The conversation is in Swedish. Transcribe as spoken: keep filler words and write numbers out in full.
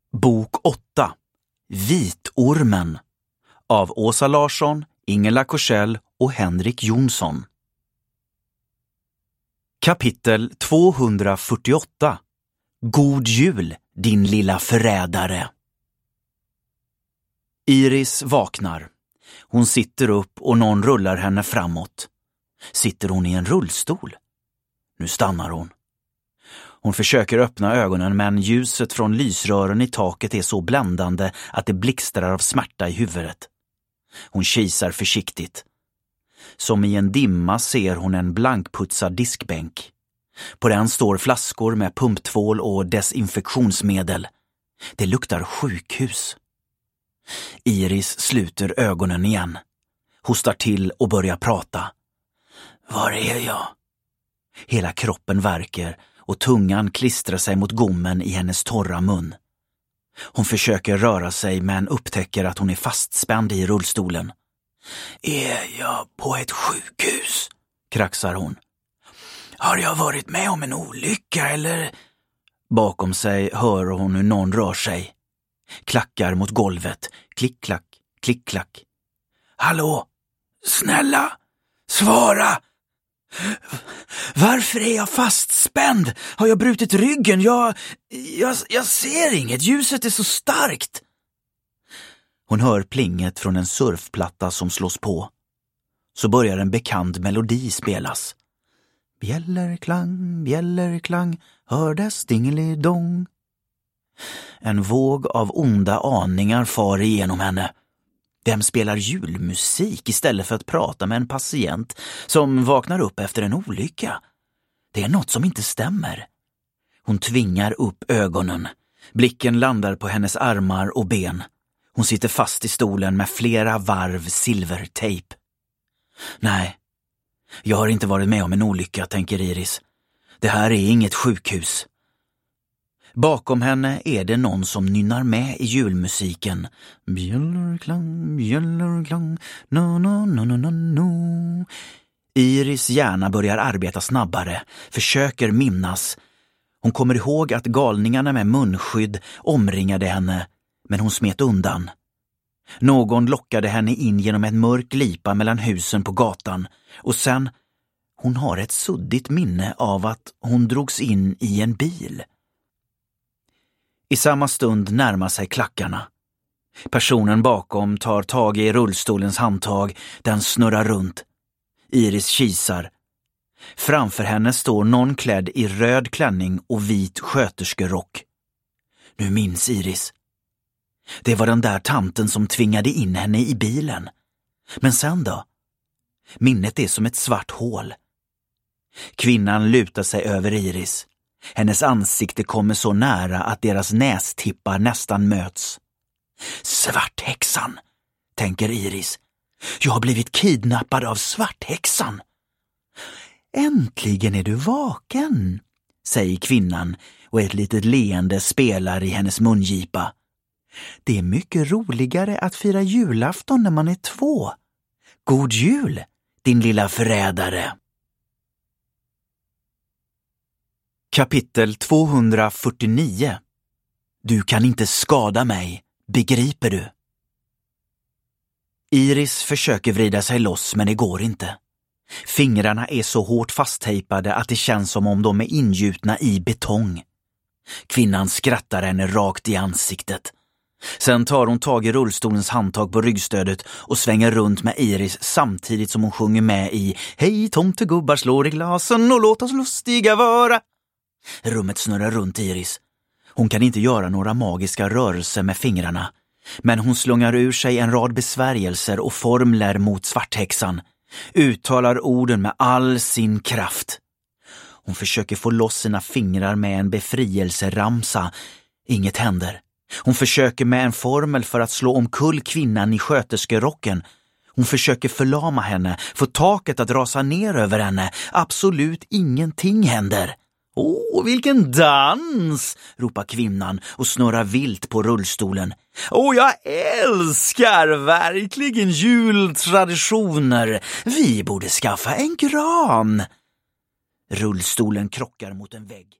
Bok åtta. Vitormen av Åsa Larsson, Ingela Korsell och Henrik Jonsson. Kapitel tvåhundrafyrtioåtta. God jul, din lilla förrädare. Iris vaknar. Hon sitter upp och någon rullar henne framåt. Sitter hon i en rullstol? Nu stannar hon. Hon försöker öppna ögonen, men ljuset från lysrören i taket är så bländande att det blixtrar av smärta i huvudet. Hon kisar försiktigt. Som i en dimma ser hon en blankputsad diskbänk. På den står flaskor med pumptvål och desinfektionsmedel. Det luktar sjukhus. Iris sluter ögonen igen. Hostar till och börjar prata. Var är jag? Hela kroppen värker och tungan klistrar sig mot gommen i hennes torra mun. Hon försöker röra sig men upptäcker att hon är fastspänd i rullstolen. Är jag på ett sjukhus? Kraxar hon. Har jag varit med om en olycka eller? Bakom sig hör hon hur någon rör sig. Klackar mot golvet. Klick, klack, klick, klack. Hallå? Snälla? Svara! Varför är jag fastspänd? Har jag brutit ryggen? Jag, jag, jag ser inget. Ljuset är så starkt. Hon hör plinget från en surfplatta som slås på. Så börjar en bekant melodi spelas. Bjällerklang, bjällerklang, hördes dingelidong. En våg av onda aningar far igenom henne. Vem spelar julmusik istället för att prata med en patient som vaknar upp efter en olycka? Det är något som inte stämmer. Hon tvingar upp ögonen. Blicken landar på hennes armar och ben. Hon sitter fast i stolen med flera varv silvertejp. Nej, jag har inte varit med om en olycka, tänker Iris. Det här är inget sjukhus. Bakom henne är det någon som nynnar med i julmusiken. Bjällerklang, bjällerklang, no, no, no, no, no, no. Iris hjärna börjar arbeta snabbare, försöker minnas. Hon kommer ihåg att galningarna med munskydd omringade henne, men hon smet undan. Någon lockade henne in genom en mörk lipa mellan husen på gatan, och sen, hon har ett suddigt minne av att hon drogs in i en bil. I samma stund närmar sig klackarna. Personen bakom tar tag i rullstolens handtag, den snurrar runt. Iris kisar. Framför henne står någon klädd i röd klänning och vit sköterskerock. Nu minns Iris. Det var den där tanten som tvingade in henne i bilen. Men sen då? Minnet är som ett svart hål. Kvinnan lutar sig över Iris. Hennes ansikte kommer så nära att deras nästippar nästan möts. Svarthäxan, tänker Iris. Jag har blivit kidnappad av svarthäxan. Äntligen är du vaken, säger kvinnan, och ett litet leende spelar i hennes mungipa. Det är mycket roligare att fira julafton när man är två. God jul, din lilla förrädare. Kapitel tvåhundrafyrtionio. Du kan inte skada mig, begriper du? Iris försöker vrida sig loss, men det går inte. Fingrarna är så hårt fasttejpade att det känns som om de är ingjutna i betong. Kvinnan skrattar henne rakt i ansiktet. Sen tar hon tag i rullstolens handtag på ryggstödet och svänger runt med Iris samtidigt som hon sjunger med i Hej tomtegubbar, slår i glasen och låt oss lustiga vara. Rummet snurrar runt Iris. Hon kan inte göra några magiska rörelser med fingrarna, men hon slungar ur sig en rad besvärjelser och formler mot svarthäxan, uttalar orden med all sin kraft. Hon försöker få loss sina fingrar med en befrielseramsa. Inget händer. Hon försöker med en formel för att slå omkull kvinnan i sköterskerocken. Hon försöker förlama henne, få taket att rasa ner över henne. Absolut ingenting händer. Åh, vilken dans, ropar kvinnan och snurrar vilt på rullstolen. Åh, jag älskar verkligen jultraditioner. Vi borde skaffa en gran. Rullstolen krockar mot en vägg.